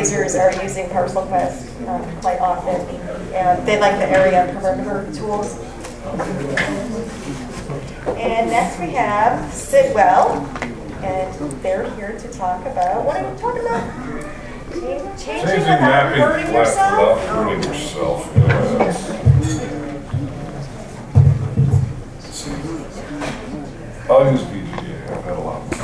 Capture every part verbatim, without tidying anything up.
appraisers are using ParcelQuest um, quite often, and they like the area perimeter tools. And next we have Sidwell, and they're here to talk about, what are you talking about? Changing, changing, changing without hurting yourself? Without hurting yourself. Yes. I'll use V G A. I've had a lot of fun.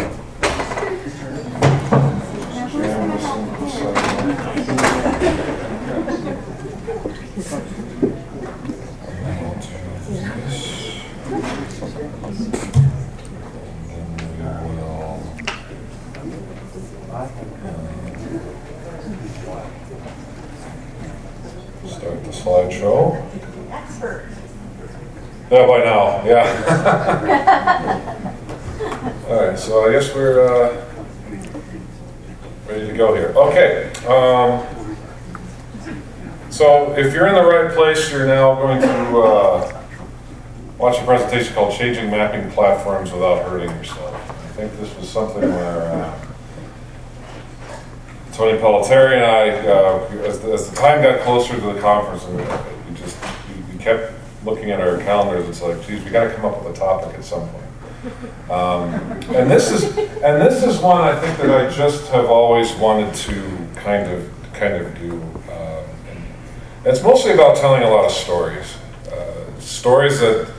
Start the slideshow. Expert. Yeah, by now, yeah. All right, so I guess we're uh, ready to go here. Okay. Um, so if you're in the right place, you're now going to uh, watch a presentation called Changing Mapping Platforms Without Hurting Yourself. I think this was something where uh, Tony Pelletieri and I, uh, as, the, as the time got closer to the conference, and we, we just we, we kept looking at our calendars. It's like, geez, we got to come up with a topic at some point. Um, and this is and this is one I think that I just have always wanted to kind of kind of do. Um, and it's mostly about telling a lot of stories, uh, stories that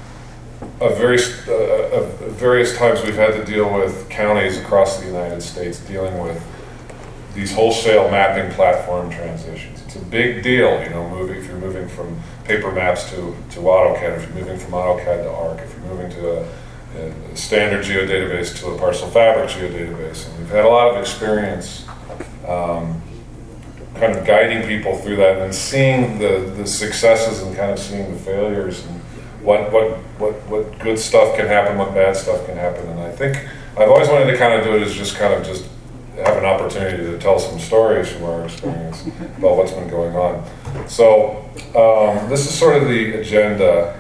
of very uh, of various times we've had to deal with counties across the United States dealing with these wholesale mapping platform transitions. It's a big deal, you know, moving if you're moving from paper maps to, to AutoCAD, if you're moving from AutoCAD to ARC, if you're moving to a, a standard geodatabase to a Parcel Fabric geodatabase. And we've had a lot of experience um, kind of guiding people through that and seeing the, the successes and kind of seeing the failures and what, what, what, what good stuff can happen, what bad stuff can happen. And I think I've always wanted to kind of do it as just kind of just have an opportunity to tell some stories from our experience about what's been going on. So um, this is sort of the agenda.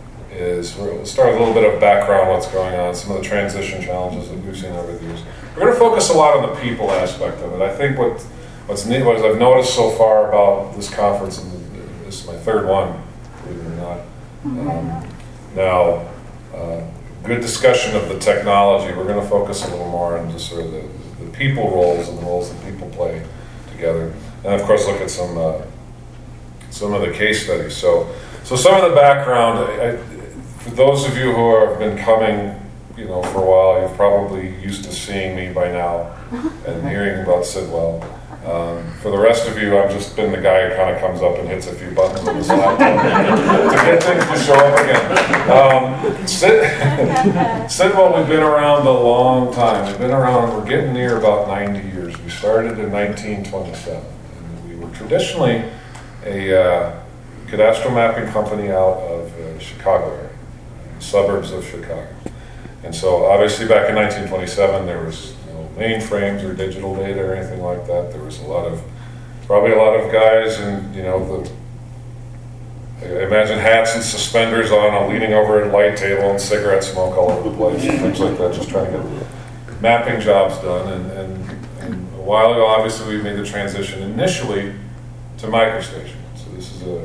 Is we'll start with a little bit of background, what's going on, some of the transition challenges that we've seen over the years. We're going to focus a lot on the people aspect of it. I think what what's neat, what I've noticed so far about this conference, and this is my third one, believe it or not. Um, now, uh, good discussion of the technology. We're going to focus a little more on just sort of the the people roles and the roles that people play together, and of course look at some uh, some of the case studies. So, so some of the background. I, I, for those of you who have been coming, you know, for a while, you've probably used to seeing me by now and hearing about Sidwell. Um, for the rest of you, I've just been the guy who kind of comes up and hits a few buttons on the side to get things to show up again. Um, Sid, Sidwell, we've been around a long time. We've been around, we're getting near about ninety years. We started in nineteen twenty-seven. And we were traditionally a uh, cadastral mapping company out of uh, Chicago area, suburbs of Chicago. And so obviously back in nineteen twenty-seven, there was mainframes or digital data or anything like that. There was a lot of, probably a lot of guys and, you know, the, I imagine hats and suspenders on, leaning over a light table and cigarette smoke all over the place and things like that, just trying to get mapping jobs done. And, and, and a while ago, obviously, we made the transition initially to MicroStation. So this is a, a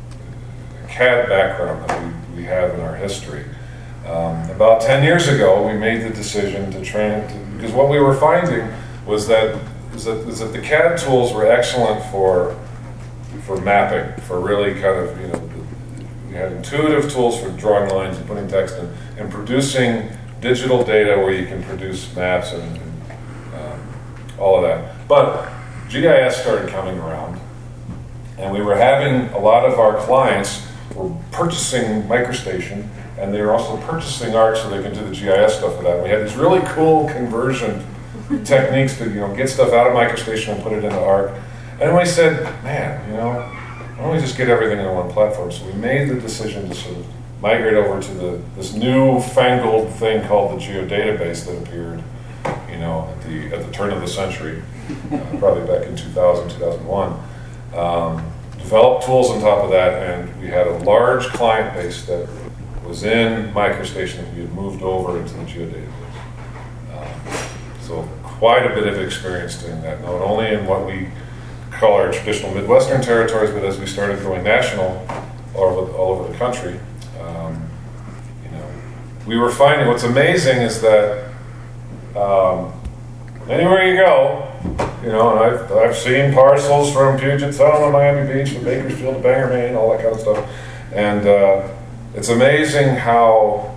C A D background that we, we have in our history. Um, about ten years ago, we made the decision to train, to, because what we were finding was that, is that, is that the C A D tools were excellent for, for mapping, for really kind of, you know, we had intuitive tools for drawing lines and putting text in, and producing digital data where you can produce maps and, and um, all of that. But G I S started coming around, and we were having a lot of our clients were purchasing MicroStation, and they were also purchasing ARC so they could do the G I S stuff with that. And we had these really cool conversion techniques to, you know, get stuff out of MicroStation and put it into ARC. And we said, man, you know, why don't we just get everything on one platform? So we made the decision to sort of migrate over to the this new fangled thing called the geodatabase that appeared, you know, at the at the turn of the century, uh, probably back in two thousand, two thousand one. Um, developed tools on top of that, and we had a large client base that was in MicroStation that we had moved over into the geodatabase. Um, so quite a bit of experience doing that, not only in what we call our traditional Midwestern territories, but as we started going national all over, all over the country, um, you know, we were finding what's amazing is that um, anywhere you go, you know, and I've, I've seen parcels from Puget Sound to Miami Beach to Bakersfield to Bangor, Maine, all that kind of stuff, and uh, it's amazing how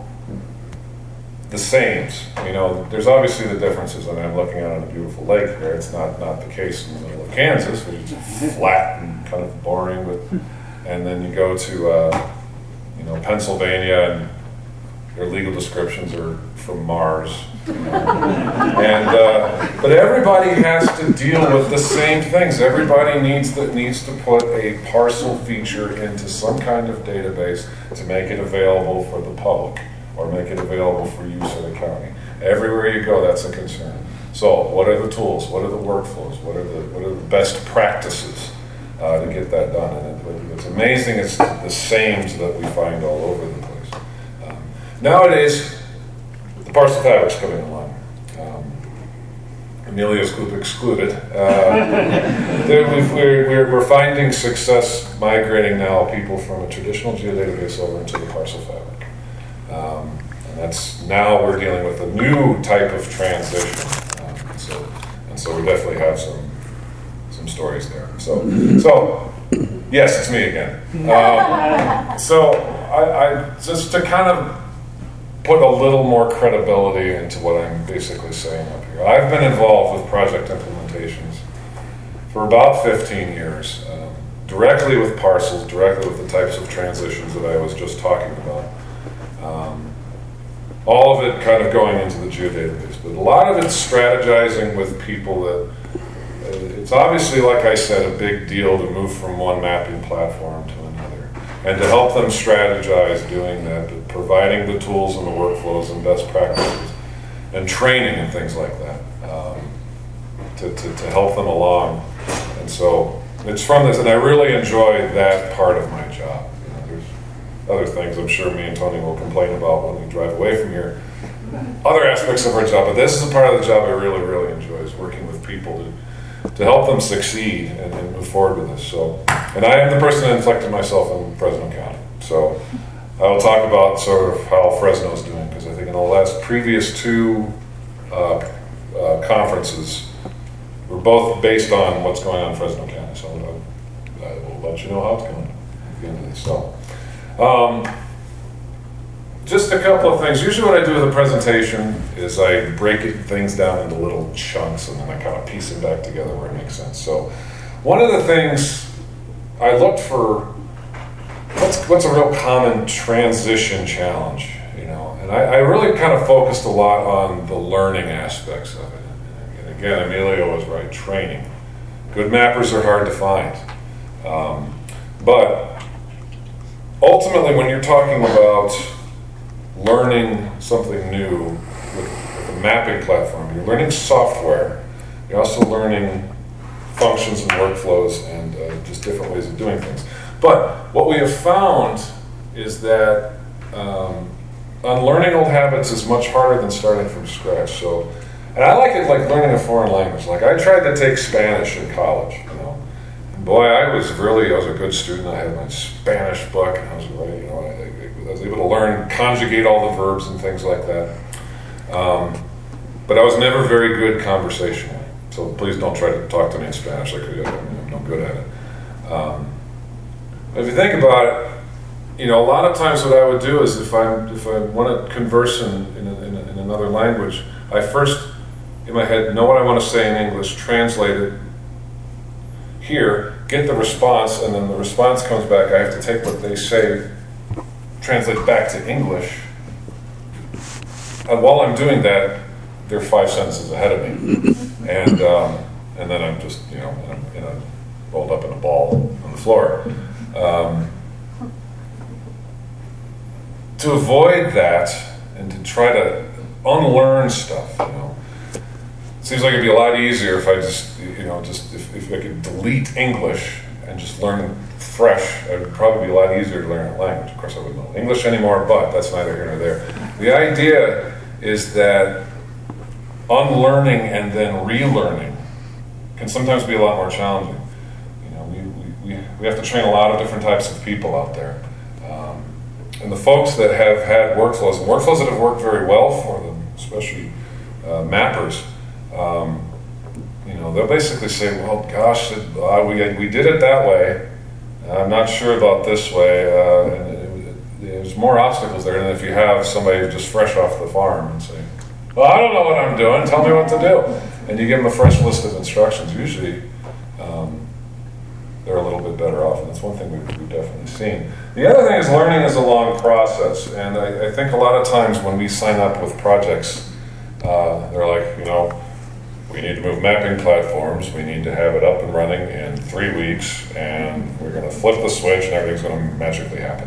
the sames, you know, there's obviously the differences. I mean, I'm looking out on a beautiful lake here. It's not, not the case in the middle of Kansas, which is flat and kind of boring. But and then you go to, uh, you know, Pennsylvania, and their legal descriptions are from Mars. You know? and uh, but everybody has to deal with the same things. Everybody needs to needs to put a parcel feature into some kind of database to make it available for the public, or make it available for use in the county. Everywhere you go, that's a concern. So, what are the tools? What are the workflows? What are the what are the best practices uh, to get that done? And it, it's amazing. It's the sames that we find all over the place. Um, nowadays, the parcel fabric's coming along. Um, Amelia's group excluded. Uh, we're, we're, we're finding success migrating now people from a traditional geodatabase over into the parcel fabric. Um, and that's now we're dealing with a new type of transition, um, and so and so we definitely have some some stories there. So so yes, it's me again. Um, so I, I just to kind of put a little more credibility into what I'm basically saying up here. I've been involved with project implementations for about fifteen years, um, directly with parcels, directly with the types of transitions that I was just talking about. Um, all of it kind of going into the geodatabase, but a lot of it's strategizing with people that uh, it's obviously, like I said, a big deal to move from one mapping platform to another, and to help them strategize doing that, but providing the tools and the workflows and best practices and training and things like that um, to, to, to help them along. And so it's from this, and I really enjoy that part of my job. Other things I'm sure me and Tony will complain about when we drive away from here. Other aspects of our job, but this is a part of the job I really, really enjoy, is working with people to, to help them succeed and, and move forward with this. So, and I am the person that inflected myself in Fresno County. So I will talk about sort of how Fresno's doing, because I think in the last previous two uh, uh, conferences were both based on what's going on in Fresno County. So I, I will let you know how it's going at the end of this. So. Um, just a couple of things. Usually what I do with a presentation is I break it, things down into little chunks, and then I kind of piece them back together where it makes sense. So one of the things I looked for, what's, what's a real common transition challenge, you know, and I, I really kind of focused a lot on the learning aspects of it. And again, Emilio was right, training. Good mappers are hard to find. Um, but ultimately, when you're talking about learning something new with, with a mapping platform, you're learning software. You're also learning functions and workflows and uh, just different ways of doing things. But what we have found is that um, unlearning old habits is much harder than starting from scratch. So, and I like it like learning a foreign language. Like I tried to take Spanish in college, you know. Boy, I was really, I was a good student. I had my Spanish book, and I was, you know, I, I was able to learn, conjugate all the verbs and things like that. Um, but I was never very good conversationally. So please don't try to talk to me in Spanish. I could, I'm no good at it. Um, if you think about it, you know, a lot of times what I would do is if I if I want to converse in in, a, in, a, in another language, I first in my head know what I want to say in English, translate it here, get the response, and then the response comes back. I have to take what they say, translate back to English. And while I'm doing that, they're five sentences ahead of me, and um, and then I'm just you know I'm, you know rolled up in a ball on the floor. Um, to avoid that and to try to unlearn stuff, you know, it seems like it'd be a lot easier if I just you know just if, if I could delete English and just learn fresh. It would probably be a lot easier to learn a language. Of course, I wouldn't know English anymore, but that's neither here nor there. The idea is that unlearning and then relearning can sometimes be a lot more challenging. You know, we, we, we have to train a lot of different types of people out there. Um, and the folks that have had workflows, and workflows that have worked very well for them, especially uh, mappers, um, you know, they'll basically say, well, gosh, it, uh, we, we did it that way. I'm not sure about this way. Uh, and it, it, there's more obstacles there than if you have somebody just fresh off the farm and say, well, I don't know what I'm doing, tell me what to do. And you give them a fresh list of instructions. Usually um, they're a little bit better off, and that's one thing we've, we've definitely seen. The other thing is learning is a long process, and I, I think a lot of times when we sign up with projects, uh, they're like, you know, we need to move mapping platforms, we need to have it up and running in three weeks, and we're going to flip the switch and everything's going to magically happen.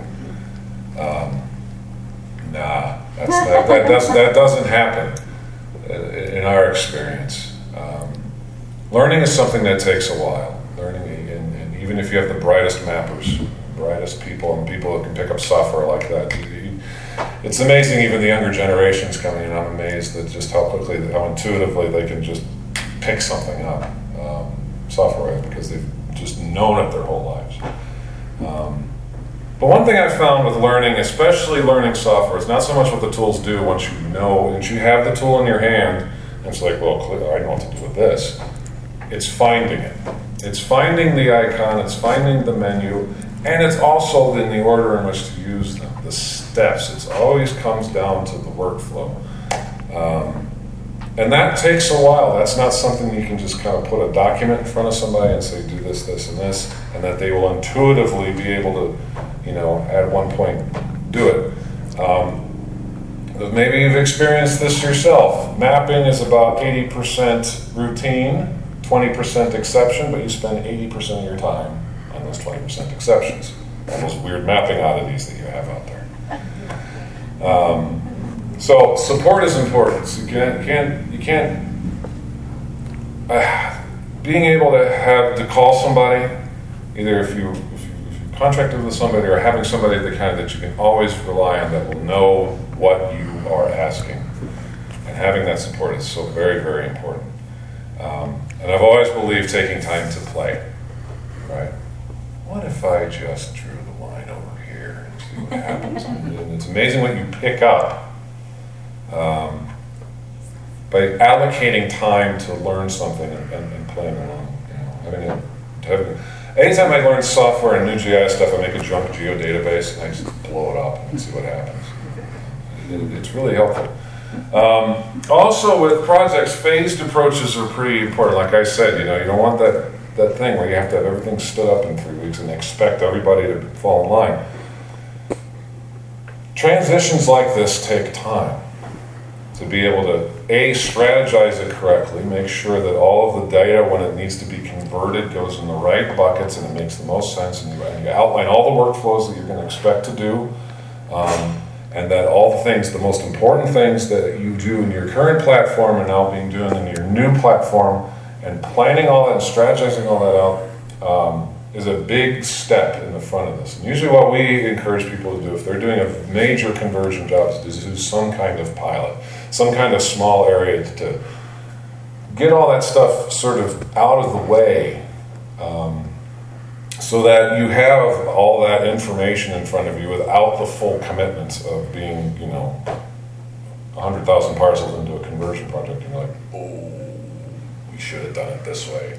Um, nah, that's, that, that, does, that doesn't happen in our experience. Um, learning is something that takes a while. Learning, and, and even if you have the brightest mappers, brightest people, and people that can pick up software like that, you, you, it's amazing. Even the younger generations coming in, I'm amazed at just how quickly, how intuitively they can just pick something up, um, software, because they've just known it their whole lives. Um, But one thing I've found with learning, especially learning software, it's not so much what the tools do once you know, once you have the tool in your hand, and it's like, well, I know what to do with this. It's finding it. It's finding the icon, it's finding the menu, and it's also in the order in which to use them, the steps. It always comes down to the workflow. Um, and that takes a while. That's not something you can just kind of put a document in front of somebody and say, do this, this, and this, and that they will intuitively be able to, you know, at one point do it. Um, maybe you've experienced this yourself. Mapping is about eighty percent routine, twenty percent exception, but you spend eighty percent of your time on those twenty percent exceptions. All those weird mapping oddities that you have out there. Um, so support is important. So you can't, you can't, you can't uh, being able to have to call somebody, either if you contracted with somebody or having somebody the kind that you can always rely on that will know what you are asking, and having that support is so very, very important. Um, and I've always believed taking time to play, right? What if I just drew the line over here and see what happens? And it's amazing what you pick up um, by allocating time to learn something and, and, and playing along. You know, having it, having, Anytime I learn software and new G I S stuff, I make a junk geodatabase and I just blow it up and see what happens. It, it's really helpful. Um, also with projects, phased approaches are pretty important. Like I said, you know, you don't want that, that thing where you have to have everything stood up in three weeks and expect everybody to fall in line. Transitions like this take time to be able to, A, strategize it correctly, make sure that all of the data, when it needs to be converted, goes in the right buckets and it makes the most sense, and you, and you outline all the workflows that you're going to expect to do, um, and that all the things, the most important things that you do in your current platform are now being done in your new platform, and planning all that and strategizing all that out um, is a big step in the front of this. And usually what we encourage people to do, if they're doing a major conversion job, is to do some kind of pilot, some kind of small area to get all that stuff sort of out of the way, um, so that you have all that information in front of you without the full commitment of being, you know, one hundred thousand parcels into a conversion project. And you're like, oh, we should have done it this way.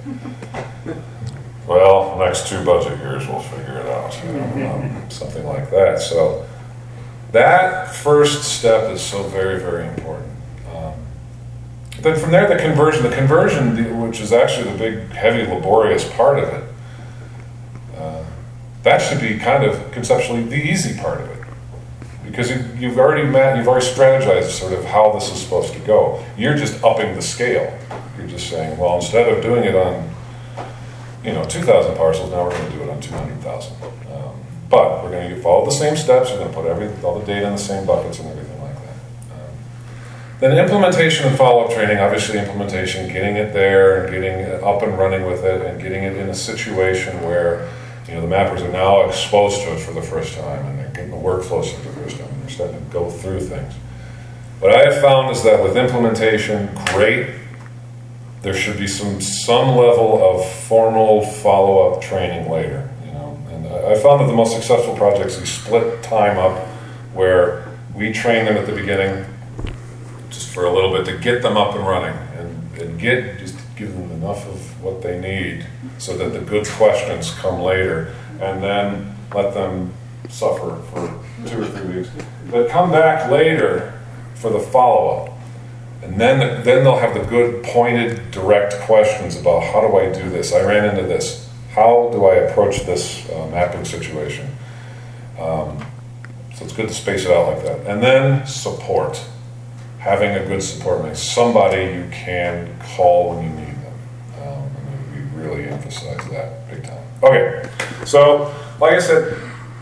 Well, next two budget years we'll figure it out, you know, um, something like that. So that first step is so very, very important. Um, then from there, the conversion, the conversion, which is actually the big, heavy, laborious part of it, uh, that should be kind of conceptually the easy part of it, because you, you've already met, you've already strategized sort of how this is supposed to go. You're just upping the scale. You're just saying, well, instead of doing it on, you know, two thousand parcels, now we're going to do it on two hundred thousand. Um, but we're going to follow the same steps, we're going to put every, all the data in the same buckets and everything like that. Um, then implementation and follow-up training, obviously implementation, getting it there and getting it up and running with it and getting it in a situation where, you know, the mappers are now exposed to it for the first time and they're getting the workflows for the first time and they're starting to go through things. What I have found is that with implementation, great, there should be some some level of formal follow-up training later. You know, and I, I found that the most successful projects, we split time up where we train them at the beginning, just for a little bit, to get them up and running, and, and get just give them enough of what they need so that the good questions come later, and then let them suffer for two or three weeks. But come back later for the follow-up. And then, then they'll have the good, pointed, direct questions about how do I do this? I ran into this. How do I approach this uh, mapping situation? Um, so it's good to space it out like that. And then support. Having a good support means somebody you can call when you need them. Um, and we really emphasize that big time. Okay, so like I said,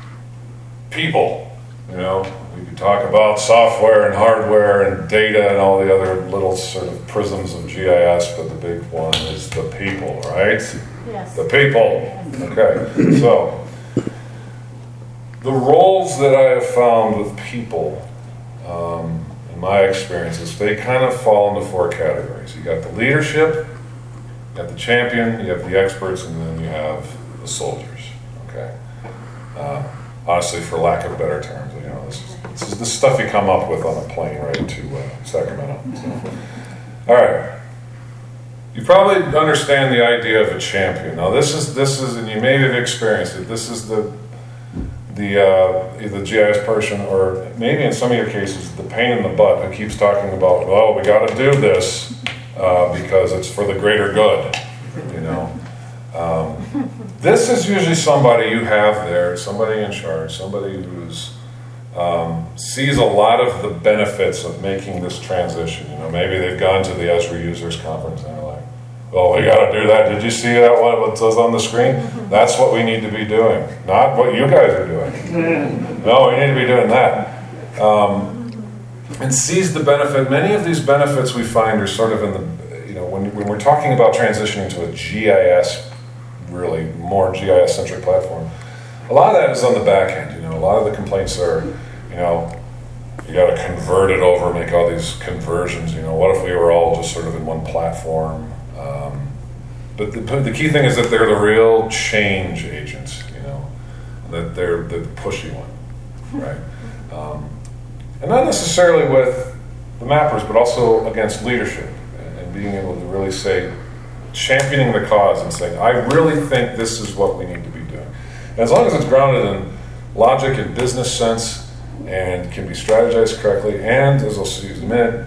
people, you know, we could talk about software and hardware and data and all the other little sort of prisms of G I S, but the big one is the people, right? Yes. The people. Okay, so the roles that I have found with people, um, in my experiences, they kind of fall into four categories. You got the leadership, you got the champion, you have the experts, and then you have the soldiers. Okay. Uh, honestly, for lack of better terms, you know, this is, this is the stuff you come up with on a plane right to uh, Sacramento. So. All right. You probably understand the idea of a champion. Now, this is this is, and you may have experienced it. This is the the uh, either the G I S person, or maybe in some of your cases, the pain in the butt who keeps talking about, well, we got to do this uh, because it's for the greater good. You know. Um, this is usually somebody you have there, somebody in charge, somebody who's um, sees a lot of the benefits of making this transition. You know, maybe they've gone to the Esri Users Conference and they're like, "Oh, we got to do that. Did you see that? What what says on the screen? That's what we need to be doing, not what you guys are doing. No, we need to be doing that." Um, and sees the benefit. Many of these benefits we find are sort of in the, you know, when when we're talking about transitioning to a G I S. Really more G I S-centric platform. A lot of that is on the back end. You know, a lot of the complaints are, you know, you got to convert it over, make all these conversions. You know, what if we were all just sort of in one platform? Um, but the, the key thing is that they're the real change agents. You know, that they're the pushy one, right? Um, and not necessarily with the mappers, but also against leadership and, and being able to really say, championing the cause and saying, I really think this is what we need to be doing. And as long as it's grounded in logic and business sense and can be strategized correctly, and, as I'll see in a minute,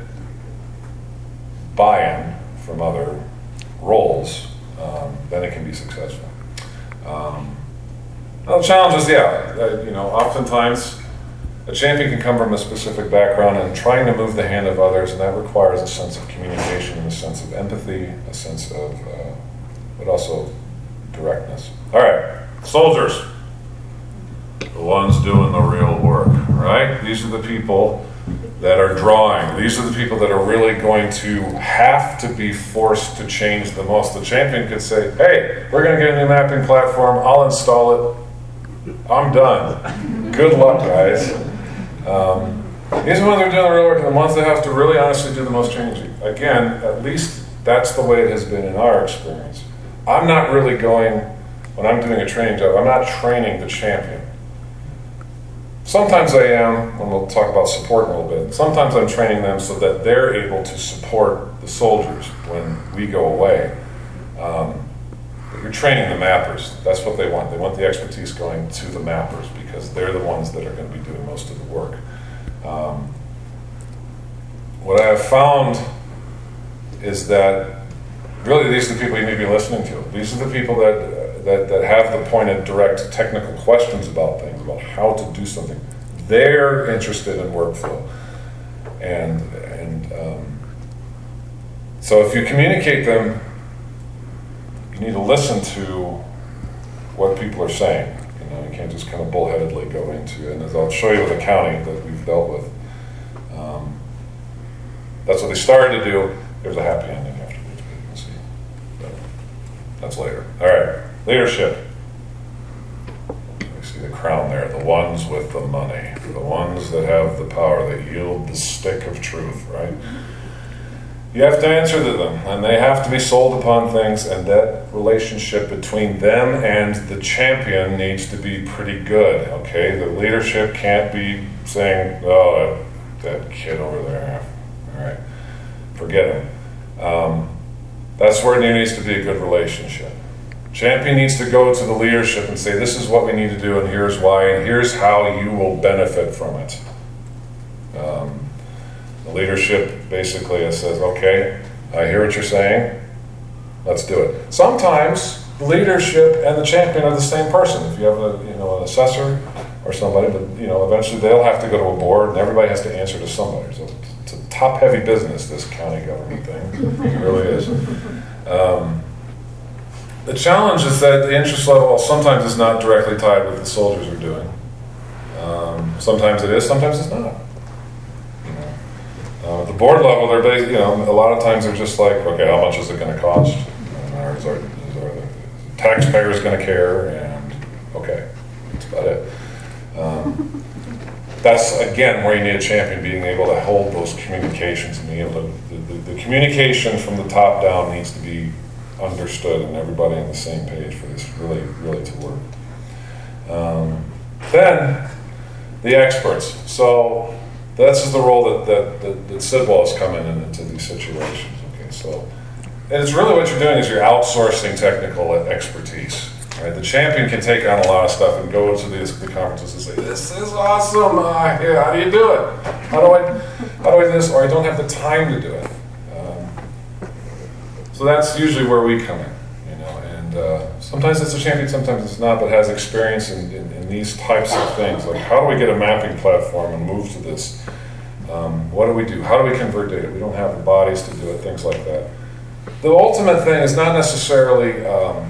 buy-in from other roles, um, then it can be successful. Um, now the challenge is, yeah, uh, you know, oftentimes a champion can come from a specific background and trying to move the hand of others, and that requires a sense of communication, a sense of empathy, a sense of, uh, but also directness. All right, soldiers, the ones doing the real work, right? These are the people that are drawing. These are the people that are really going to have to be forced to change the most. The champion could say, hey, we're going to get a new mapping platform, I'll install it, I'm done. Good luck, guys. Um, these are the ones that are doing the real work, and the ones that have to really honestly do the most changing. Again, at least that's the way it has been in our experience. I'm not really going, when I'm doing a training job, I'm not training the champion. Sometimes I am, when we'll talk about support in a little bit. Sometimes I'm training them so that they're able to support the soldiers when we go away. Um, but you're training the mappers. That's what they want. They want the expertise going to the mappers because they're the ones that are going to be doing most of the work. Um, what I have found is that really these are the people you need to be listening to. These are the people that That, that have the pointed, direct technical questions about things, about how to do something. They're interested in workflow. And and um, so if you communicate them, you need to listen to what people are saying. You know, you can't just kind of bullheadedly go into, and as I'll show you with the county that we've dealt with, um, that's what they started to do. There's a happy ending afterwards, but you can see. But that's later. All right. Leadership. Let me see the crown there, the ones with the money, the ones that have the power, that yield the stick of truth, right? You have to answer to them, and they have to be sold upon things, and that relationship between them and the champion needs to be pretty good, okay? The leadership can't be saying, oh, that, that kid over there, all right, forget him. Um, that's where there needs to be a good relationship. Champion needs to go to the leadership and say, this is what we need to do, and here's why, and here's how you will benefit from it. Um, the leadership basically says, okay, I hear what you're saying, let's do it. Sometimes the leadership and the champion are the same person. If you have a, you know, an assessor or somebody, but you know, eventually they'll have to go to a board, and everybody has to answer to somebody. So it's a top-heavy business, this county government thing. It really is. Um, The challenge is that the interest level sometimes is not directly tied with what the soldiers are doing. Um, sometimes it is, sometimes it's not. You know, uh, at the board level, they're based, you know, a lot of times they're just like, okay, how much is it going to cost? Or is our, is our the taxpayers going to care? And okay, that's about it. Um, that's again where you need a champion being able to hold those communications and being able to. The, the, the communication from the top down needs to be understood and everybody on the same page for this really, really to work. Um, then, the experts. So, this is the role that, that, that, that Sidwell is coming in into these situations. Okay, so, and it's really what you're doing is you're outsourcing technical expertise. Right? The champion can take on a lot of stuff and go to these the conferences and say, this is awesome, uh, yeah, how do you do it? How do I, how do I do this? Or I don't have the time to do it. So that's usually where we come in, you know, and uh, sometimes it's a champion, sometimes it's not, but has experience in, in, in these types of things. Like, how do we get a mapping platform and move to this? Um, what do we do? How do we convert data? We don't have the bodies to do it, things like that. The ultimate thing is not necessarily, um,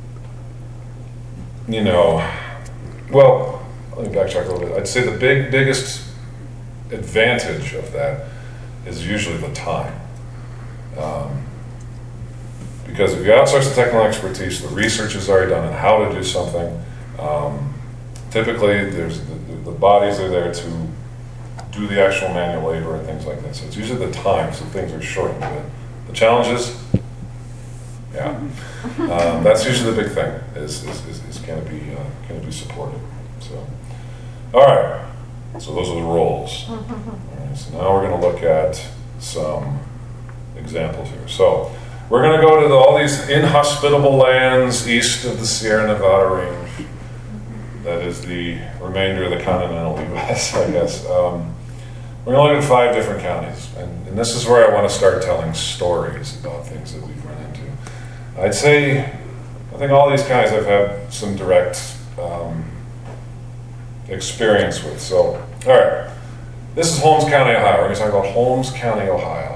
you know, well, let me backtrack a little bit. I'd say the big, biggest advantage of that is usually the time. Um, Because if you outsource the technical expertise, the research is already done on how to do something. Um, typically, there's the, the bodies are there to do the actual manual labor and things like that. So it's usually the time, so things are shortened a bit. The challenges, yeah, um, that's usually the big thing. Is is, is, is can it be uh, can it be supported? So, all right. So those are the roles. All right, so now we're going to look at some examples here. So. We're going to go to the, all these inhospitable lands east of the Sierra Nevada range. That is the remainder of the continental U S, I guess. Um, we're going to look at five different counties. And, and this is where I want to start telling stories about things that we've run into. I'd say, I think all these counties I've had some direct um, experience with. So, all right. This is Holmes County, Ohio. We're going to talk about Holmes County, Ohio.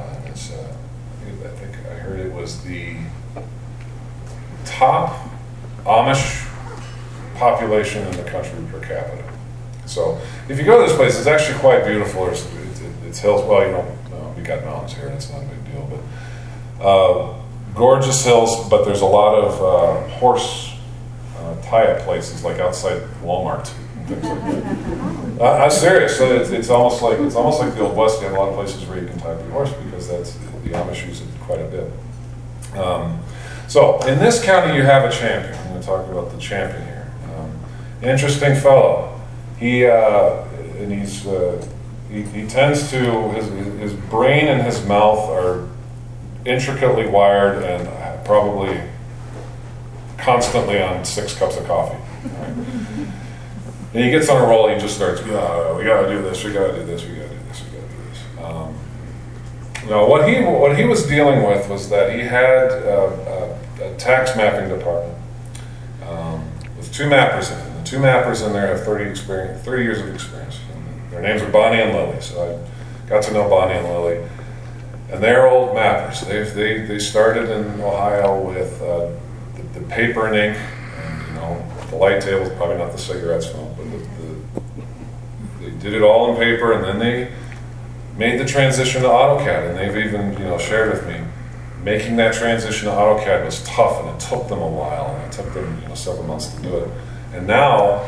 Was the top Amish population in the country per capita. So if you go to this place, it's actually quite beautiful. It's, it's, it's hills. Well, you know, no, we got mountains here, and it's not a big deal. But uh, gorgeous hills. But there's a lot of uh, horse uh, tie-up places, like outside Walmart and things like that. uh, I'm serious. So it's, it's almost like it's almost like the Old West. You have a lot of places where you can tie up your horse because that's the Amish use it quite a bit. Um, so, in this county, you have a champion. I'm going to talk about the champion here. Um, interesting fellow. He uh, and he's uh, he, he tends to his his brain and his mouth are intricately wired and probably constantly on six cups of coffee. Right? And he gets on a roll. He just starts. Oh, we got to do this. We got to do this. We got to do this. We got to do this. Um, No, what he what he was dealing with was that he had uh, a, a tax mapping department um, with two mappers in it. The two mappers in there have thirty experience, thirty years of experience. And their names are Bonnie and Lily. So I got to know Bonnie and Lily, and they're old mappers. They they they started in Ohio with uh, the, the paper and ink, and you know the light table, probably not the cigarette smoke, but the, the, they did it all in paper, and then they made the transition to AutoCAD, and they've even, you know, shared with me, making that transition to AutoCAD was tough, and it took them a while, and it took them, you know, several months to do it. And now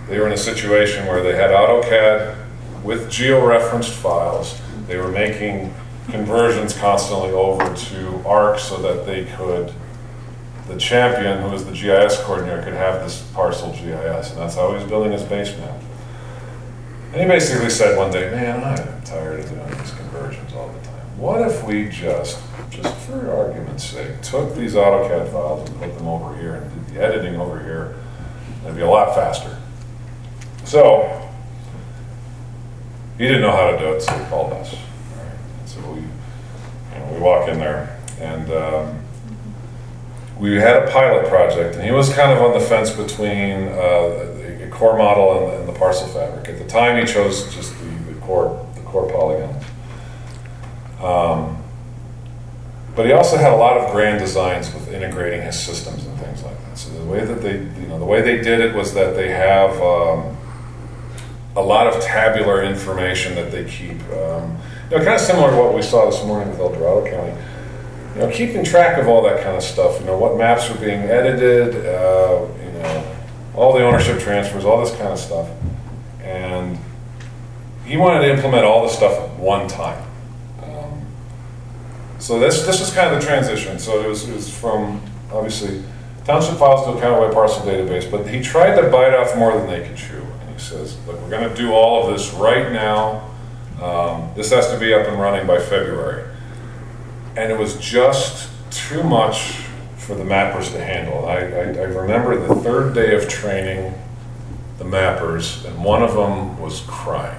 they were in a situation where they had AutoCAD with georeferenced files. They were making conversions constantly over to ARC so that they could, the champion, who was the G I S coordinator, could have this parcel G I S, and that's how he was building his base map. And he basically said one day, man, I'm tired of doing these conversions all the time. What if we just, just for argument's sake, took these AutoCAD files and put them over here and did the editing over here? It'd be a lot faster. So, he didn't know how to do it, so he called us. Right? So we, you know, we walk in there, and um, we had a pilot project, and he was kind of on the fence between uh, a core model and, and the parcel fabric. At the time, he chose just the, the core, the core polygons. Um, but he also had a lot of grand designs with integrating his systems and things like that. So the way that they, you know, the way they did it was that they have um, a lot of tabular information that they keep. Um, you know, kind of similar to what we saw this morning with El Dorado County. You know, keeping track of all that kind of stuff. You know, what maps are being edited. Uh, you know, all the ownership transfers, all this kind of stuff. And he wanted to implement all this stuff at one time. Um, so this this is kind of the transition. So it was, it was from, obviously, township files to a county-wide parcel database, but he tried to bite off more than they could chew. And he says, look, we're going to do all of this right now. Um, this has to be up and running by February. And it was just too much for the mappers to handle. I, I, I remember the third day of training the mappers, and one of them was crying.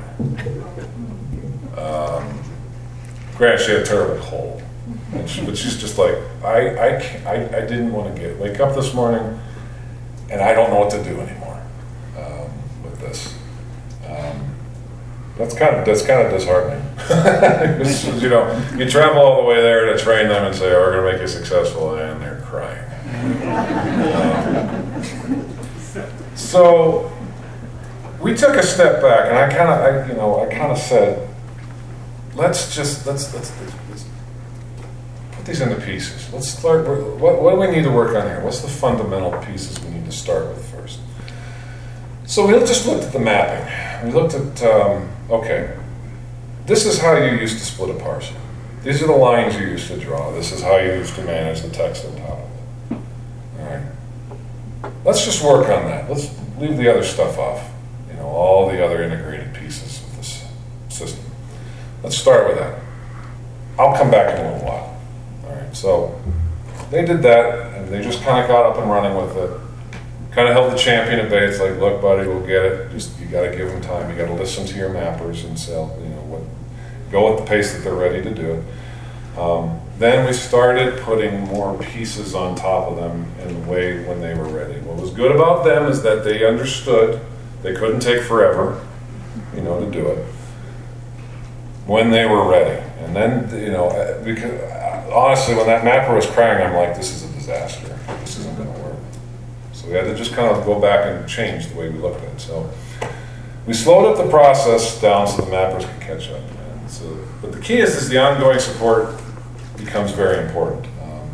Um, granted, she had a terrible cold, and she, but she's just like, I, I, can't, I, I didn't want to get wake up this morning, and I don't know what to do anymore um, with this. Um, That's kind of that's kind of disheartening. You know, you travel all the way there to train them and say, oh, "We're going to make you successful," and they're crying. um, so we took a step back, and I kind of, I, you know, I kind of said, "Let's just let's, let's let's put these into pieces. Let's start. What what do we need to work on here? What's the fundamental pieces we need to start with first?" So we just looked at the mapping. We looked at, um, okay, this is how you used to split a parcel. These are the lines you used to draw. This is how you used to manage the text on top of it. All right. Let's just work on that. Let's leave the other stuff off. You know, all the other integrated pieces of this system. Let's start with that. I'll come back in a little while. All right. So they did that, and they just kind of got up and running with it. Kind of held the champion at bay. It's like, look, buddy, we'll get it. Just you got to give them time. You got to listen to your mappers and sell. You know, what, go at the pace that they're ready to do it. Um, then we started putting more pieces on top of them in the way when they were ready. What was good about them is that they understood they couldn't take forever, you know, to do it when they were ready. And then, you know, because honestly, when that mapper was crying, I'm like, this is a disaster. This isn't going to work. We had to just kind of go back and change the way we looked at it. So we slowed up the process down so the mappers could catch up. And so, but the key is, is the ongoing support becomes very important. Um,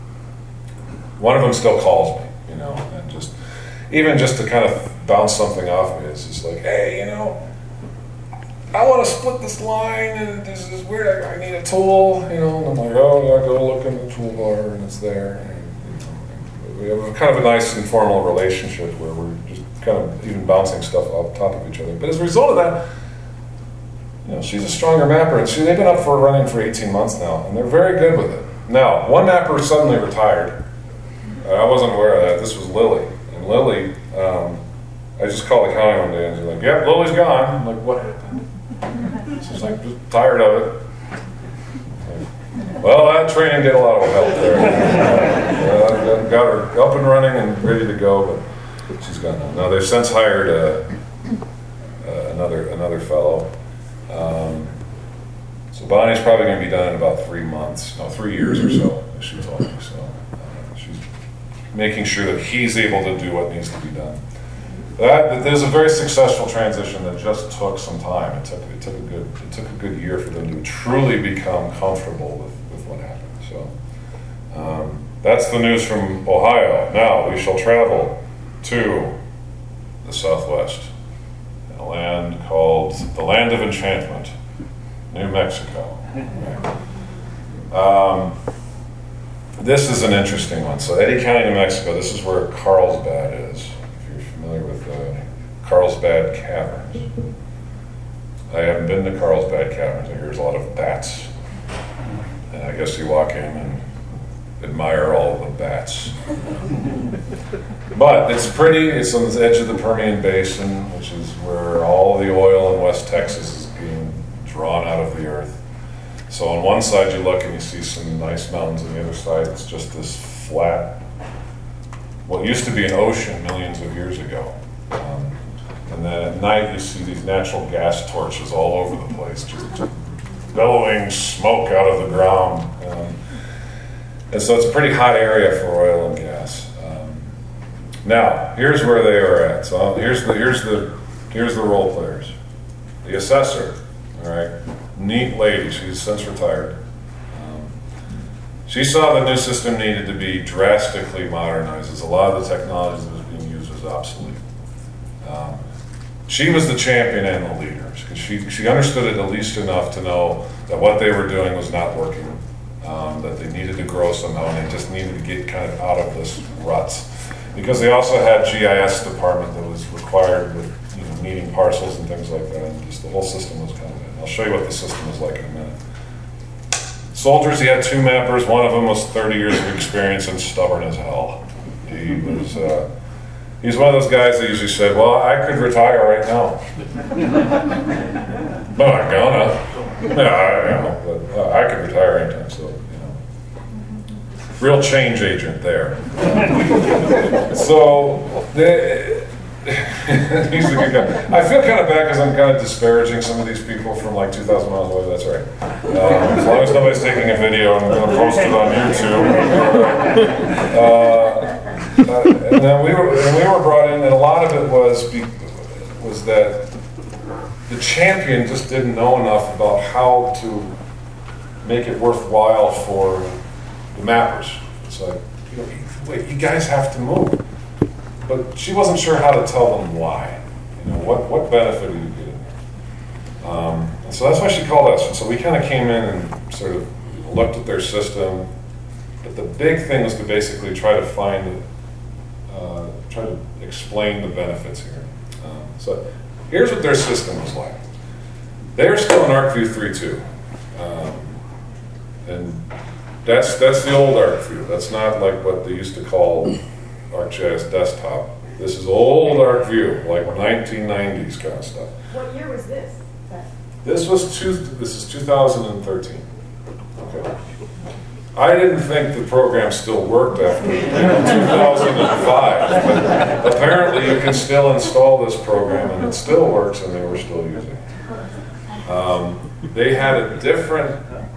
one of them still calls me, you know, and just even just to kind of bounce something off me, it's just like, hey, you know, I want to split this line, and this is weird. I, I need a tool, you know. And I'm like, oh, yeah, go look in the toolbar, and it's there. We have kind of a nice informal relationship where we're just kind of even bouncing stuff off top of each other. But as a result of that, you know, she's a stronger mapper, and she, they've been up for running for eighteen months now, and they're very good with it. Now, one mapper suddenly retired. I wasn't aware of that. This was Lily. And Lily, um, I just called the county one day, and she's like, yep, Lily's gone. I'm like, what happened? She's like, just tired of it. Well, that training did a lot of help there. uh, got her up and running and ready to go, but she's gone now. Now they've since hired uh, uh, another another fellow. Um, so Bonnie's probably going to be done in about three months, no, three years or so, as she told me. So uh, she's making sure that he's able to do what needs to be done. That, there's a very successful transition that just took some time. It took it took a good it took a good year for them to truly become comfortable with, with what happened. So um, that's the news from Ohio. Now we shall travel to the Southwest, in a land called the Land of Enchantment, New Mexico. Um, this is an interesting one. So Eddy County, New Mexico, this is where Carlsbad is, if you're familiar with the Carlsbad Caverns. I haven't been to Carlsbad Caverns. I hear there's a lot of bats. And I guess you walk in and admire all of the bats. But it's pretty. It's on the edge of the Permian Basin, which is where all the oil in West Texas is being drawn out of the earth. So on one side you look and you see some nice mountains, on the other side it's just this flat, what used to be an ocean millions of years ago. Um, and then at night you see these natural gas torches all over the place, just billowing smoke out of the ground. Um, and so it's a pretty hot area for oil and gas. Um, now, here's where they are at. So here's the, here's the, here's the role players. The assessor, all right? Neat lady, she's since retired. Um, she saw the new system needed to be drastically modernized, as a lot of the technology that was being used was obsolete. Um, she was the champion and the leader, because she, she understood it at least enough to know that what they were doing was not working, um, that they needed to grow somehow, and they just needed to get kind of out of this rut. Because they also had G I S department that was required with, you know, needing parcels and things like that, and just the whole system was kind of, I'll show you what the system was like in a minute. Soldiers, he had two mappers. One of them was thirty years of experience and stubborn as hell. He was, uh, he's one of those guys that usually said, well, I could retire right now. But I'm gonna. No, I, you know, but, uh, I could retire anytime, so, you know. Real change agent there. So, they, he's a good guy. I feel kind of bad because I'm kind of disparaging some of these people from like two thousand miles away. That's all right. Um, as long as nobody's taking a video, I'm going to post it on YouTube. Uh, uh, and then we were, and we were brought in, and a lot of it was be, was that the champion just didn't know enough about how to make it worthwhile for the mappers. It's like, you know, wait, you guys have to move. But she wasn't sure how to tell them why. You know, what, what benefit are you getting? Um, and so that's why she called us. And so we kind of came in and sort of looked at their system. But the big thing was to basically try to find, uh, try to explain the benefits here. Um, so here's what their system was like. They're still in ArcView three point two. Um, and that's, that's the old ArcView. That's not like what they used to call ArcGIS Desktop. This is old ArcView, like nineteen nineties kind of stuff. What year was this? This was two. This is two thousand thirteen. Okay. I didn't think the program still worked after you know, two thousand five, but apparently you can still install this program and it still works, and they were still using it. Um, they had a different,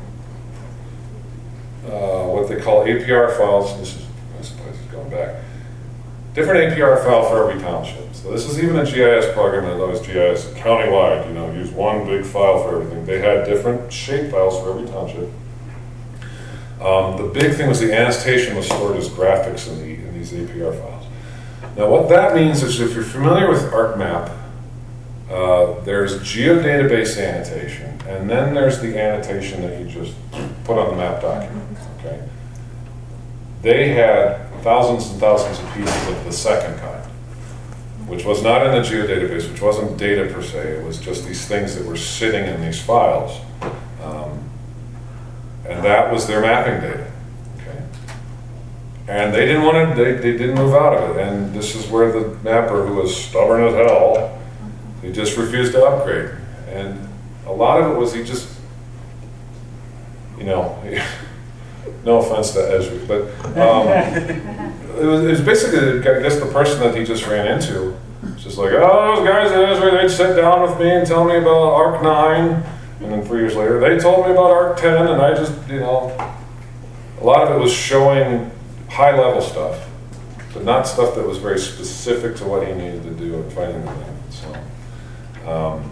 uh, what they call A P R files. This is, I suppose, it's going back. Different A P R file for every township. So this is even a G I S program that allows G I S countywide, you know, use one big file for everything. They had different shape files for every township. Um, the big thing was the annotation was stored as graphics in, the, in these A P R files. Now what that means is if you're familiar with ArcMap, uh, there's geodatabase annotation, and then there's the annotation that you just put on the map document, okay? They had thousands and thousands of pieces of the second kind, which was not in the geodatabase, which wasn't data per se, it was just these things that were sitting in these files. Um, and that was their mapping data, okay? And they didn't want to, they, they didn't move out of it, and this is where the mapper, who was stubborn as hell, he just refused to upgrade. And a lot of it was he just, you know, no offense to Ezra, but um, it, was, it was basically, I guess, the person that he just ran into. It's just like, oh, those guys at Ezra, they'd sit down with me and tell me about Arc nine, and then three years later, they told me about Arc ten, and I just, you know, a lot of it was showing high-level stuff, but not stuff that was very specific to what he needed to do and finding the thing. So, um,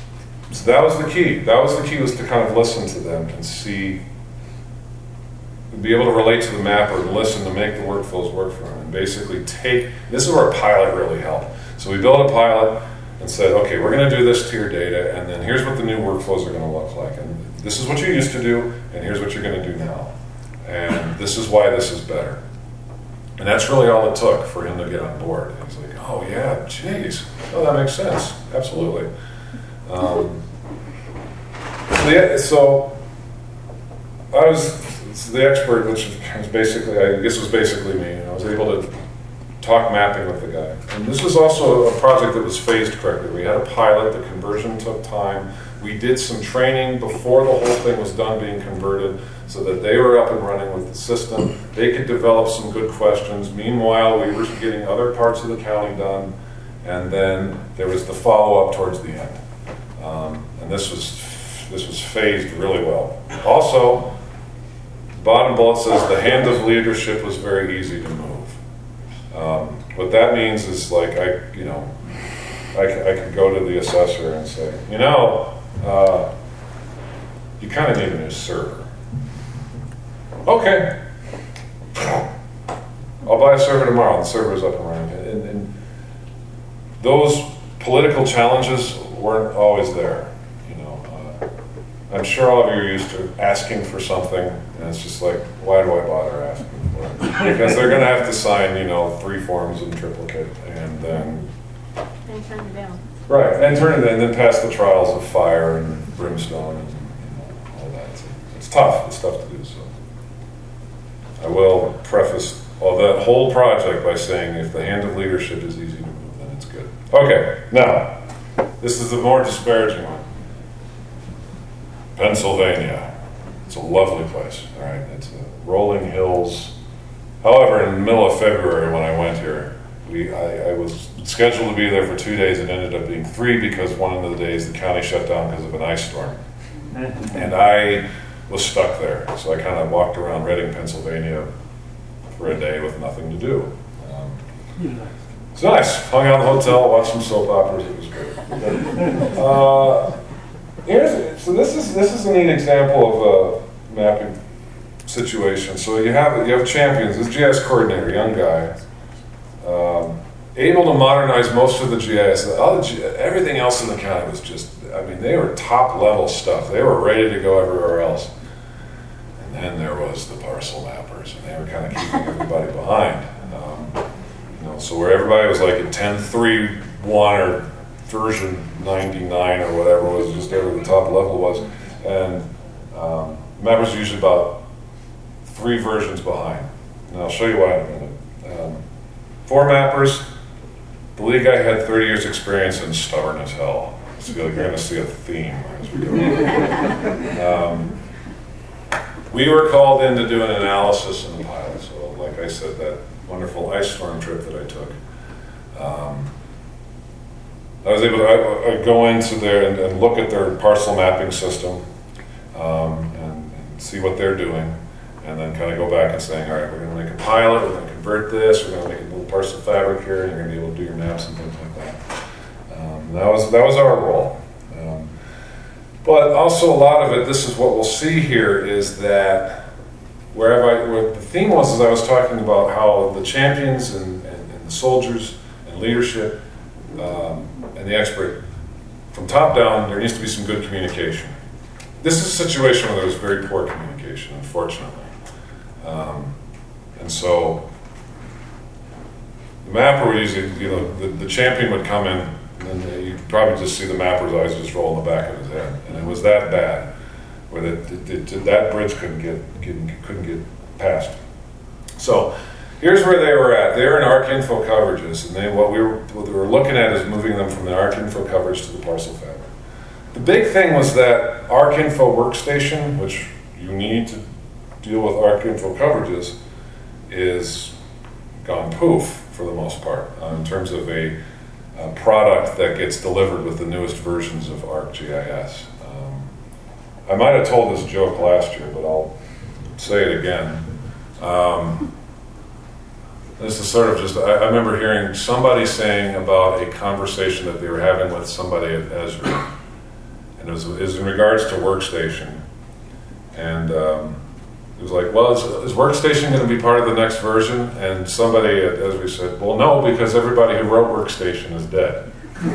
so that was the key. That was the key, was to kind of listen to them and see be able to relate to the mapper and listen to make the workflows work for him, and basically take, this is where a pilot really helped. So we built a pilot and said, okay, we're going to do this to your data, and then here's what the new workflows are going to look like. And this is what you used to do, and here's what you're going to do now. And this is why this is better. And that's really all it took for him to get on board. He's like, oh yeah, geez. Oh, that makes sense. Absolutely. Um, so, yeah, so I was the expert, which was basically, I guess was basically me. I was able to talk mapping with the guy. And this was also a project that was phased correctly. We had a pilot, the conversion took time. We did some training before the whole thing was done being converted so that they were up and running with the system. They could develop some good questions. Meanwhile, we were getting other parts of the county done. And then there was the follow-up towards the end. Um, and this was, this was phased really well. Also, bottom bullet says the hand of leadership was very easy to move. Um, what that means is, like, I, you know, I, I could go to the assessor and say, you know, uh, you kind of need a new server. Okay. I'll buy a server tomorrow. The server's up and running. And, and those political challenges weren't always there. You know, uh, I'm sure all of you are used to asking for something, and it's just like, why do I bother asking for it? Because they're going to have to sign, you know, three forms in triplicate, and then and turn it down. Right, and turn it in, and then pass the trials of fire and brimstone and, you know, all that. It's, it's tough. It's tough to do. So I will preface all that whole project by saying, if the hand of leadership is easy to move, then it's good. Okay, now this is the more disparaging one. Pennsylvania. It's a lovely place. All right, it's a rolling hills. However, in the middle of February when I went here, we I, I was scheduled to be there for two days. It ended up being three because one of the days the county shut down because of an ice storm. And I was stuck there. So I kind of walked around Reading, Pennsylvania for a day with nothing to do. Um, it's nice. Hung out in the hotel, watched some soap operas. It was great. Uh, here's, so this is this is a neat example of a mapping situation. So you have you have champions. This G I S coordinator, young guy, um, able to modernize most of the G I S. All the G, everything else in the county was just, I mean, they were top level stuff. They were ready to go everywhere else. And then there was the parcel mappers, and they were kind of keeping everybody behind. Um, you know, so where everybody was like at ten three one or version ninety-nine or whatever was, just whatever the top level was, and um, mappers are usually about three versions behind. And I'll show you why in a minute. Um, four mappers. The lead guy had thirty years experience and stubborn as hell. So you're going to see a theme as we go. um, we were called in to do an analysis in the pilot. So like I said, that wonderful ice storm trip that I took. Um, I was able to I, I go into there and, and look at their parcel mapping system um, and, and see what they're doing. And then kind of go back and saying, all right, we're going to make a pilot, we're going to convert this, we're going to make a little parcel fabric here, and you're going to be able to do your maps and things like that. Um, that was that was our role. Um, but also a lot of it, this is what we'll see here, is that wherever I, where the theme was, is I was talking about how the champions and, and, and the soldiers and leadership um, and the expert, from top down, there needs to be some good communication. This is a situation where there was very poor communication, unfortunately. Um, and so the mapper would usually, you know, the, the champion would come in, and then you'd probably just see the mapper's eyes just roll in the back of his head. And it was that bad, where that, that, that bridge couldn't get, get, couldn't get passed. So here's where they were at. They were in ArcInfo coverages, and they, what, we were, what we were looking at is moving them from the ArcInfo coverage to the parcel fabric. The big thing was that ArcInfo workstation, which you need to deal with ArcInfo coverages, is gone poof for the most part uh, in terms of a, a product that gets delivered with the newest versions of ArcGIS. Um, I might have told this joke last year, but I'll say it again. Um, this is sort of just, I, I remember hearing somebody saying about a conversation that they were having with somebody at Esri. And it was, it was in regards to workstation. And um, was like, well, is, is Workstation going to be part of the next version? And somebody at Esri said, well, no, because everybody who wrote Workstation is dead.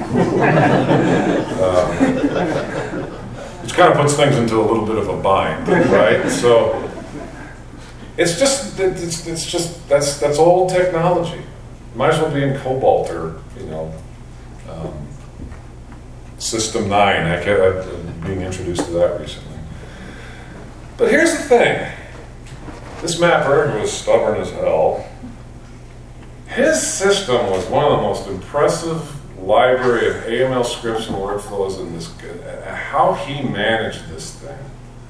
um, which kind of puts things into a little bit of a bind, right? So it's just, it's, it's just that's that's old technology. Might as well be in Cobalt or, you know, um, System nine. I kept, I'm being introduced to that recently. But here's the thing. This mapper, who was stubborn as hell, his system was one of the most impressive library of A M L scripts and workflows in this. How he managed this thing,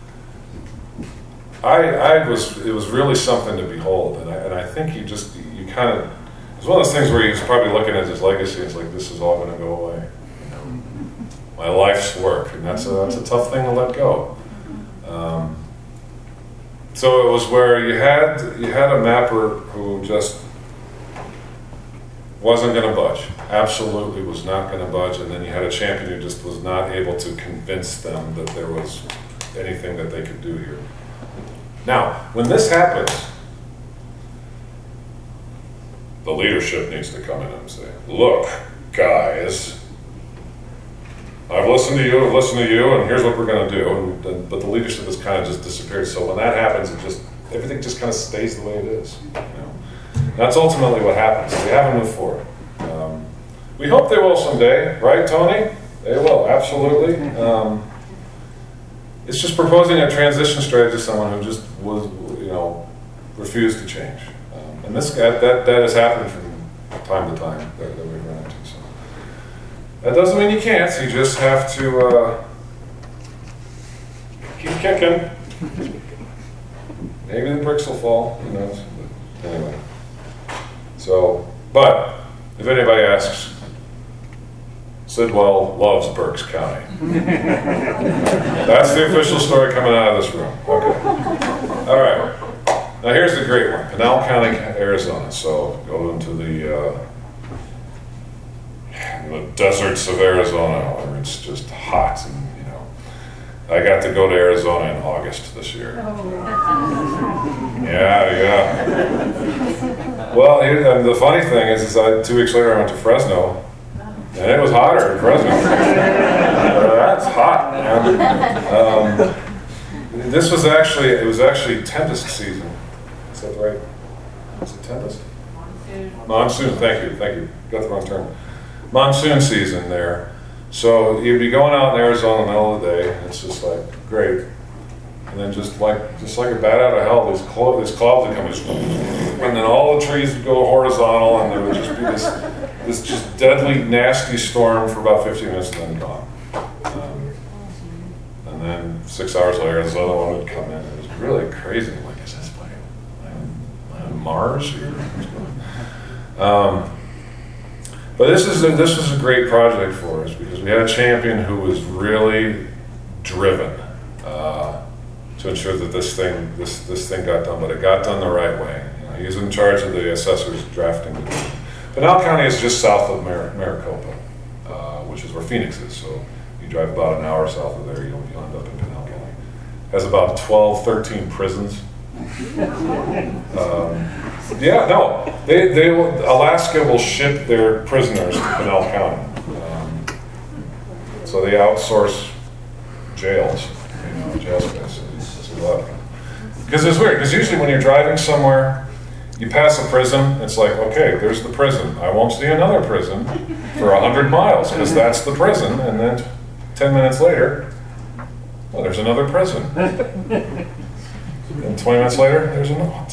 I, I was. It was really something to behold, and I, and I think you just you kind of. It's one of those things where he's probably looking at his legacy. It's like, this is all going to go away. You know, my life's work, and that's a that's a tough thing to let go. Um, so it was where you had you had a mapper who just wasn't going to budge. Absolutely was not going to budge, and then you had a champion who just was not able to convince them that there was anything that they could do here. Now, when this happens, the leadership needs to come in and say, look, guys, I've listened to you, I've listened to you, and here's what we're going to do. And, and, but the leadership has kind of just disappeared. So when that happens, it just everything just kind of stays the way it is. You know? That's ultimately what happens. We haven't moved forward. Um, we hope they will someday, right, Tony? They will, absolutely. Um, it's just proposing a transition strategy to someone who just was, you know, refused to change. Um, and this that, that that has happened from time to time that, that we've run into. So that doesn't mean you can't. You just have to uh, keep kicking. Maybe the bricks will fall. Who knows? But anyway. So, but if anybody asks, Sidwell loves Berks County. That's the official story coming out of this room. Okay. All right. Now here's the great one. Pinal County, Arizona. So go into the, uh, the deserts of Arizona where it's just hot. And, you know, I got to go to Arizona in August this year. Yeah, yeah. Well, and the funny thing is, is I, two weeks later I went to Fresno. And it was hotter in Fresno. uh, that's hot, man. Um, this was actually, it was actually tempest season. Is that right? Is it tempest? Monsoon. Monsoon, thank you, thank you. Got the wrong term. Monsoon season there. So you'd be going out in Arizona in the middle of the day, and it's just like, great. And then just like just like a bat out of hell, these, clo- these clouds would come in, and then all the trees would go horizontal, and there would just be this this just deadly, nasty storm for about fifteen minutes, and then gone. Um, and then six hours later, this other one would come in. It was really crazy. I'm like, is this like, like on Mars? um, but this is a, this was a great project for us because we had a champion who was really driven uh, to ensure that this thing this this thing got done, but it got done the right way. You know, he was in charge of the assessors drafting the division. Pinal County is just south of Mar- Maricopa, uh, which is where Phoenix is. So you drive about an hour south of there, you'll, you'll end up in Pinal County. It has about twelve, thirteen prisons. Um, yeah, no, they they will, Alaska will ship their prisoners to Pinal County. Um, so they outsource jails, you know, jail space. Because it's weird. Because usually when you're driving somewhere, you pass a prison, it's like, okay, there's the prison. I won't see another prison for a hundred miles because that's the prison. And then ten minutes later, well, there's another prison. And twenty minutes later, there's another one.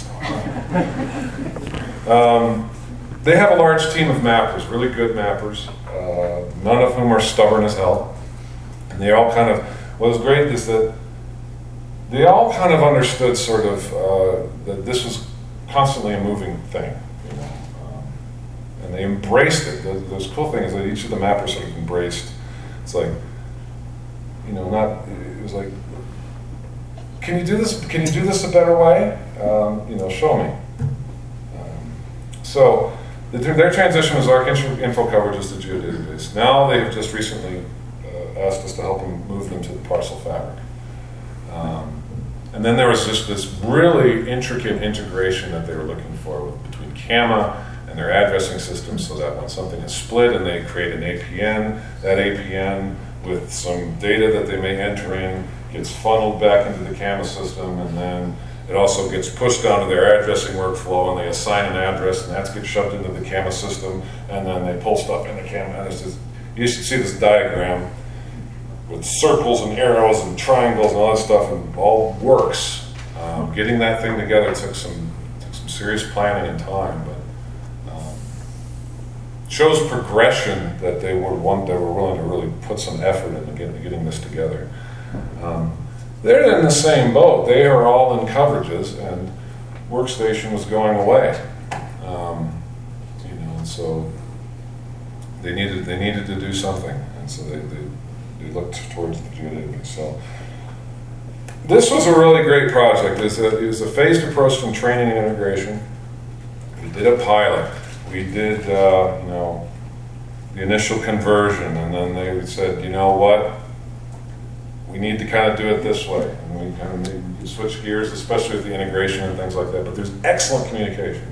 Um, they have a large team of mappers, really good mappers, uh, none of whom are stubborn as hell. And they all kind of, what was great is that they all kind of understood sort of uh, that this was constantly a moving thing, you know, um, and they embraced it. The, the cool thing is that each of the mappers sort of embraced. It's like, you know, not. It was like, can you do this? Can you do this a better way? Um, you know, show me. Um, so the, their transition was Arc Info Coverages to GeoDatabase. Now they have just recently uh, asked us to help them move them to the Parcel Fabric. Um, and then there was just this really intricate integration that they were looking for with, between CAMA and their addressing system, so that when something is split and they create an A P N, that A P N with some data that they may enter in gets funneled back into the CAMA system, and then it also gets pushed down to their addressing workflow, and they assign an address, and that gets shoved into the CAMA system, and then they pull stuff into CAMA. And it's just, you should see this diagram with circles and arrows and triangles and all that stuff, and all works. Um, getting that thing together took some took some serious planning and time, but um, shows progression that they would want. They were willing to really put some effort into getting, getting this together. Um, they're in the same boat. They are all in coverages, and Workstation was going away. Um, you know, and so they needed they needed to do something, and so they. they They looked towards the Geodata. So this was a really great project. It was a, it was a phased approach from training and integration. We did a pilot. We did, uh, you know, the initial conversion, and then they said, you know what, we need to kind of do it this way. And we kind of need to switch gears, especially with the integration and things like that. But there's excellent communication.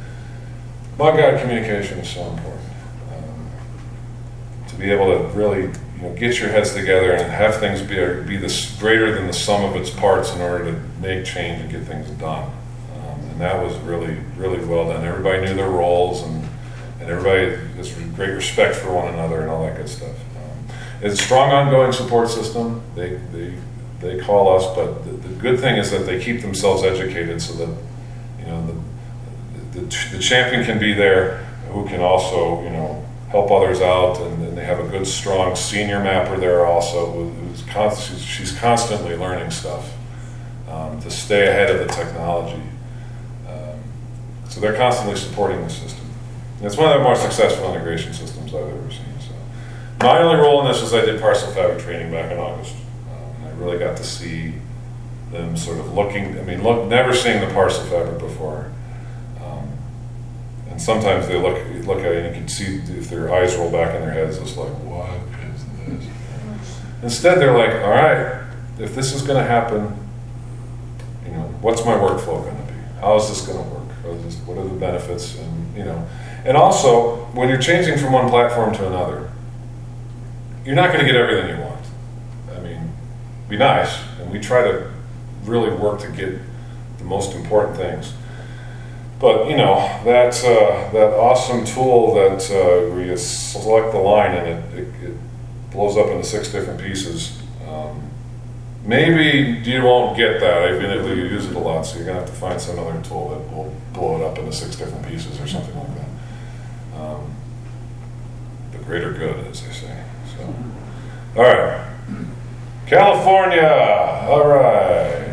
My God, communication is so important. Um, to be able to really, you know, get your heads together and have things be be this greater than the sum of its parts in order to make change and get things done. Um, and that was really, really well done. Everybody knew their roles, and, and everybody has great respect for one another and all that good stuff. Um, it's a strong ongoing support system. They they they call us, but the, the good thing is that they keep themselves educated so that, you know, the, the, the champion can be there who can also, you know, help others out, and, and they have a good, strong senior mapper there also, who's const- she's constantly learning stuff um, to stay ahead of the technology. Um, so they're constantly supporting the system. And it's one of the more successful integration systems I've ever seen. So my only role in this was I did Parcel Fabric training back in August. Um, and I really got to see them sort of looking, I mean, look, never seeing the Parcel Fabric before. And sometimes they look look at it and you can see if their eyes roll back in their heads, it's like, what is this? Instead, they're like, all right, if this is going to happen, you know, what's my workflow going to be? How is this going to work? How is this, what are the benefits? And you know, and also when you're changing from one platform to another, you're not going to get everything you want. I mean, be nice, and we try to really work to get the most important things. But you know, that uh, that awesome tool that uh, where you select the line and it, it, it blows up into six different pieces. Um, maybe you won't get that, even if you use it a lot. So you're gonna have to find some other tool that will blow it up into six different pieces or something like that. Um, the greater good, as they say. So, all right, California. All right.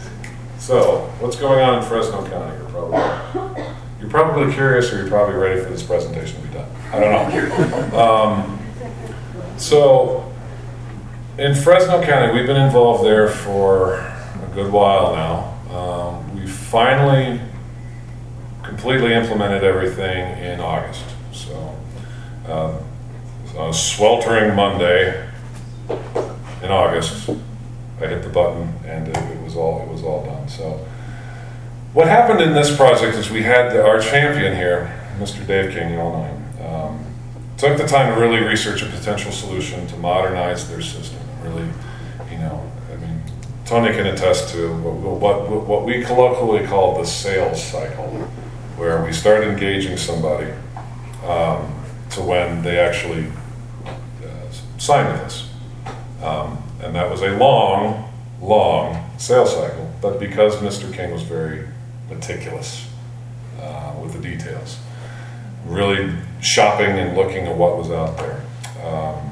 So, what's going on in Fresno County? You're probably, you're probably curious, or you're probably ready for this presentation to be done. I don't know. Um, so, in Fresno County, we've been involved there for a good while now. Um, we finally completely implemented everything in August. So, uh, on a sweltering Monday in August, I hit the button, and it, it was all it was all done. So, what happened in this project is we had the, our champion here, Mister Dave King, you all know him, um, took the time to really research a potential solution to modernize their system. Really, you know, I mean, Tony can attest to what, what, what we colloquially call the sales cycle, where we start engaging somebody um, to when they actually uh, sign with us. Um, and that was a long, long sales cycle, but because Mister King was very meticulous uh, with the details, really shopping and looking at what was out there. Um,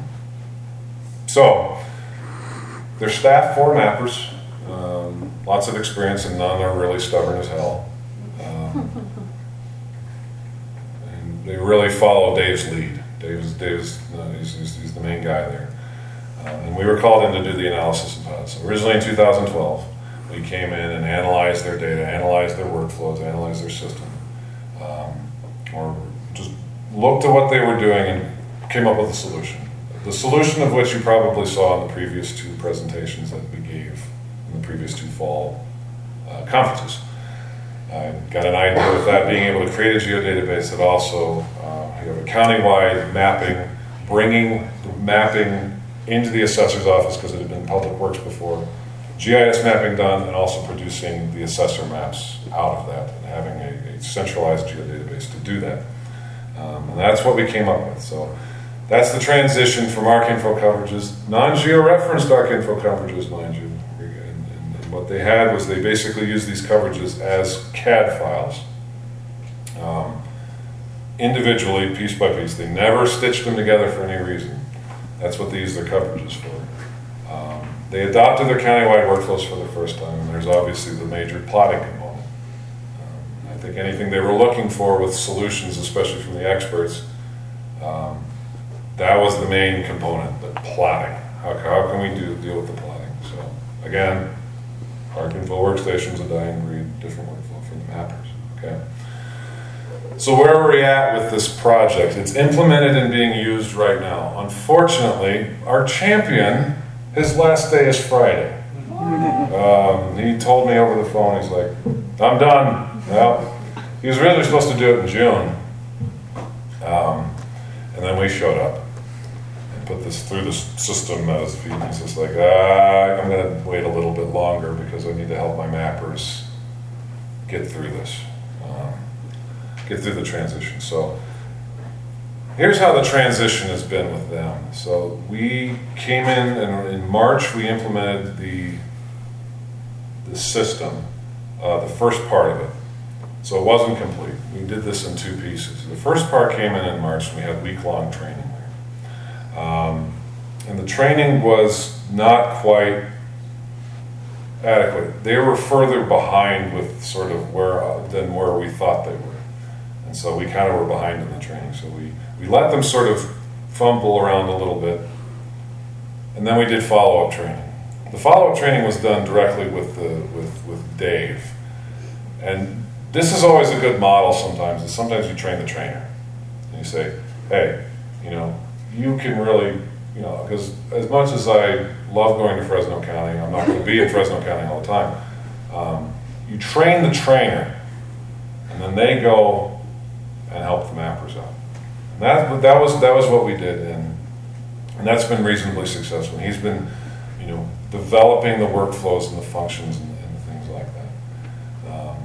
so, their staff, four mappers, um, lots of experience, and none are really stubborn as hell. Um, and they really follow Dave's lead. Dave's, Dave's uh, he's, he's, he's the main guy there. Uh, and we were called in to do the analysis of pods. So originally in two thousand twelve, we came in and analyzed their data, analyzed their workflows, analyzed their system, um, or just looked at what they were doing and came up with a solution. The solution of which you probably saw in the previous two presentations that we gave in the previous two fall uh, conferences. I got an idea with that, being able to create a geodatabase that also, uh, you have a countywide mapping, bringing the mapping into the assessor's office because it had been public works before, G I S mapping done, and also producing the assessor maps out of that and having a, a centralized geodatabase to do that. Um, and that's what we came up with. So that's the transition from ArcInfo coverages, non-georeferenced ArcInfo coverages, mind you. And, and, and what they had was they basically used these coverages as C A D files, um, individually, piece by piece. They never stitched them together for any reason. That's what they used their coverages for. Um, they adopted their countywide workflows for the first time, and there's obviously the major plotting component. Um, I think anything they were looking for with solutions, especially from the experts, um, that was the main component, the plotting. How, how can we do deal with the plotting? So again, ArcInfo workstation's a dying breed, different workflow for the mappers. Okay. So where are we at with this project? It's implemented and being used right now. Unfortunately, our champion, his last day is Friday. Um, he told me over the phone, he's like, I'm done. Well, he was really supposed to do it in June. Um, and then we showed up and put this through the system as feed. He's just like, ah, I'm going to wait a little bit longer because I need to help my mappers get through this. Um, get through the transition. So here's how the transition has been with them. So we came in, and in March we implemented the the system, uh, the first part of it. So it wasn't complete. We did this in two pieces. The first part came in in March, and we had week-long training there. Um, and the training was not quite adequate. They were further behind with sort of where uh, than where we thought they were. And so we kind of were behind in the training. So we, we let them sort of fumble around a little bit. And then we did follow-up training. The follow-up training was done directly with, the, with, with Dave. And this is always a good model sometimes. Is sometimes you train the trainer. And you say, hey, you know, you can really, you know, because as much as I love going to Fresno County, I'm not going to be in Fresno County all the time. Um, you train the trainer, and then they go and help the mappers out. And that that was that was what we did, and and that's been reasonably successful. He's been, you know, developing the workflows and the functions and, and things like that. Um,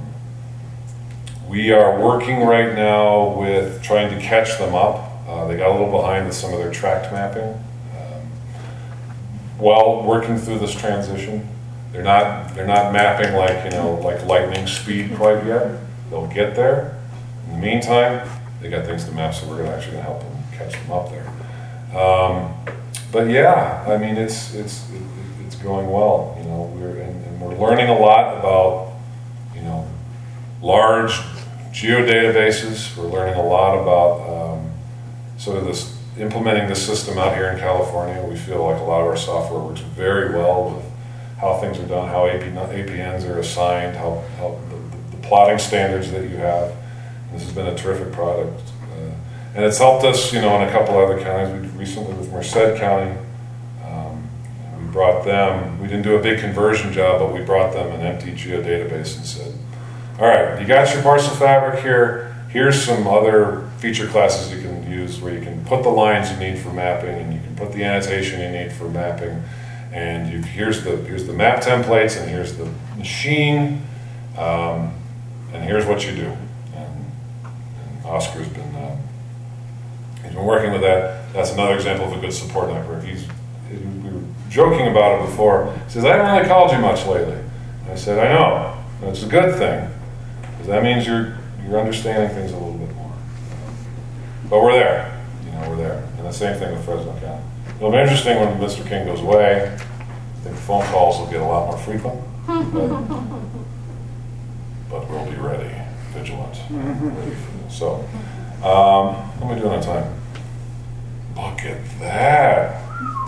we are working right now with trying to catch them up. Uh, they got a little behind with some of their tract mapping. Um, while working through this transition, they're not they're not mapping like, you know, like lightning speed quite yet. They'll get there. In the meantime, they got things to map, so we're gonna actually gonna help them catch them up there. Um, but yeah, I mean, it's it's it, it's going well. You know, we're and, and we're learning a lot about, you know, large geodatabases. We're learning a lot about um, sort of this implementing the system out here in California. We feel like a lot of our software works very well with how things are done, how A P Ns are assigned, how, how the, the plotting standards that you have. This has been a terrific product. Uh, and it's helped us, you know, in a couple other counties. We recently, with Merced County, um, we brought them, we didn't do a big conversion job, but we brought them an empty geodatabase and said, all right, you got your parcel fabric here. Here's some other feature classes you can use where you can put the lines you need for mapping, and you can put the annotation you need for mapping. And you, here's the here's the map templates, and here's the machine, um, and here's what you do. Oscar's been uh, he's been working with that. That's another example of a good support network. He's we were joking about it before. He says, I haven't really called you much lately. And I said, I know. That's a good thing, because that means you're you're understanding things a little bit more. But we're there. You know, we're there. And the same thing with Fresno County. It'll be interesting when Mister King goes away. I think the phone calls will get a lot more frequent. But, but we'll be ready, vigilant. Ready for So, um, what am I doing on time? Look at that.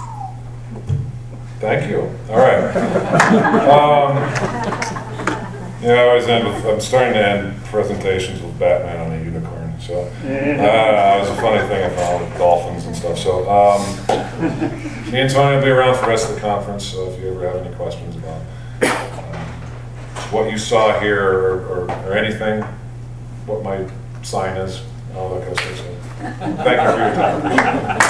Thank you. All right. Um, yeah, I always end with, I'm starting to end presentations with Batman on a unicorn. So, uh, it was a funny thing I found with dolphins and stuff. So, um, me and Tony will be around for the rest of the conference, so if you ever have any questions about what you saw here or, or, or anything, what my sign is, all that kind of stuff. So, thank you for your time.